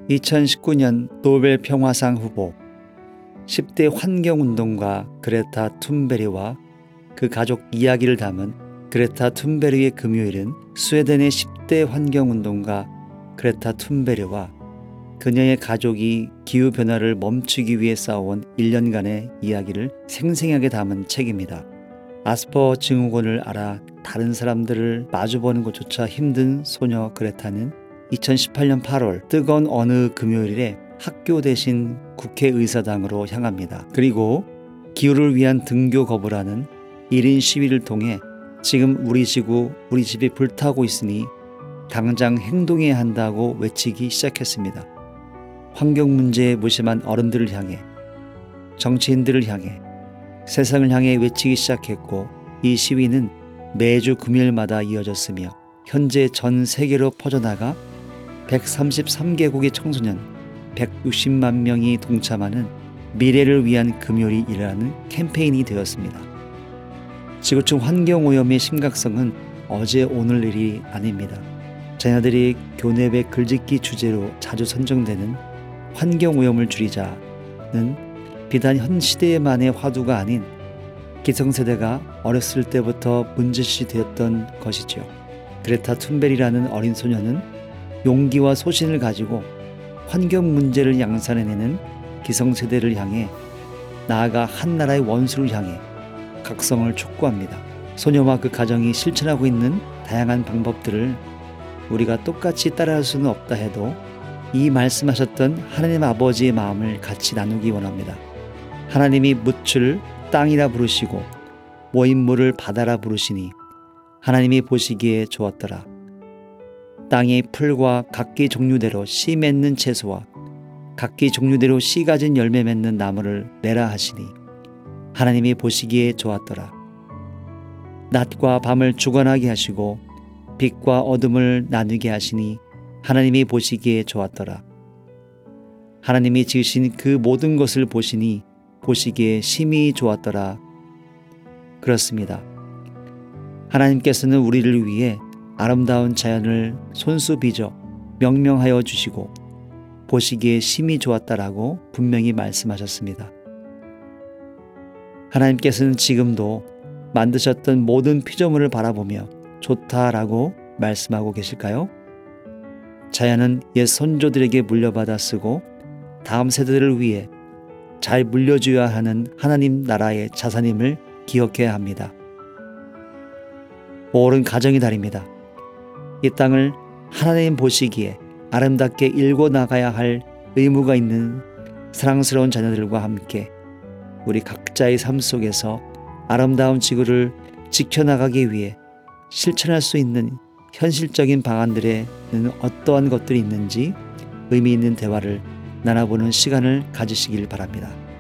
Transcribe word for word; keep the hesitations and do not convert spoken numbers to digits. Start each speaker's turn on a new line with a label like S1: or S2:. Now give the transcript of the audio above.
S1: 이천십구 년 노벨 평화상 후보 십 대 환경운동가 그레타 툰베리와 그 가족 이야기를 담은 그레타 툰베리의 금요일은 스웨덴의 십 대 환경운동가 그레타 툰베리와 그녀의 가족이 기후변화를 멈추기 위해 싸워온 일 년간의 이야기를 생생하게 담은 책입니다. 아스퍼 증후군을 앓아 다른 사람들을 마주보는 것조차 힘든 소녀 그레타는 이천십팔 년 팔월 뜨거운 어느 금요일에 학교 대신 국회의사당으로 향합니다. 그리고 기후를 위한 등교 거부라는 일 인 시위를 통해 지금 우리 지구, 우리 집이 불타고 있으니 당장 행동해야 한다고 외치기 시작했습니다. 환경 문제에 무심한 어른들을 향해, 정치인들을 향해, 세상을 향해 외치기 시작했고, 이 시위는 매주 금요일마다 이어졌으며 현재 전 세계로 퍼져나가 백삼십삼 개국의 청소년 백육십만 명이 동참하는 미래를 위한 금요일이라는 캠페인이 되었습니다. 지구촌 환경오염의 심각성은 어제 오늘 일이 아닙니다. 자녀들이 교내외 글짓기 주제로 자주 선정되는 환경오염을 줄이자는 비단 현 시대에만의 화두가 아닌 기성세대가 어렸을 때부터 문제시 되었던 것이죠. 그레타 툰베리라는 어린 소녀는 용기와 소신을 가지고 환경 문제를 양산해내는 기성세대를 향해, 나아가 한 나라의 원수를 향해 각성을 촉구합니다. 소녀와 그 가정이 실천하고 있는 다양한 방법들을 우리가 똑같이 따라할 수는 없다 해도 이 말씀하셨던 하나님 아버지의 마음을 같이 나누기 원합니다. 하나님이 묻을 땅이라 부르시고 모인물을 바다라 부르시니 하나님이 보시기에 좋았더라. 땅이 풀과 각기 종류대로 씨 맺는 채소와 각기 종류대로 씨 가진 열매 맺는 나무를 내라 하시니 하나님이 보시기에 좋았더라. 낮과 밤을 주관하게 하시고 빛과 어둠을 나누게 하시니 하나님이 보시기에 좋았더라. 하나님이 지으신 그 모든 것을 보시니 보시기에 심히 좋았더라. 그렇습니다. 하나님께서는 우리를 위해 아름다운 자연을 손수 빚어 명명하여 주시고 보시기에 심히 좋았다라고 분명히 말씀하셨습니다. 하나님께서는 지금도 만드셨던 모든 피조물을 바라보며 좋다라고 말씀하고 계실까요? 자연은 옛 선조들에게 물려받아 쓰고 다음 세대들을 위해 잘 물려줘야 하는 하나님 나라의 자산임을 기억해야 합니다. 오월은 가정의 달입니다. 이 땅을 하나님 보시기에 아름답게 일궈 나가야 할 의무가 있는 사랑스러운 자녀들과 함께 우리 각자의 삶 속에서 아름다운 지구를 지켜나가기 위해 실천할 수 있는 현실적인 방안들에는 어떠한 것들이 있는지 의미 있는 대화를 나눠보는 시간을 가지시길 바랍니다.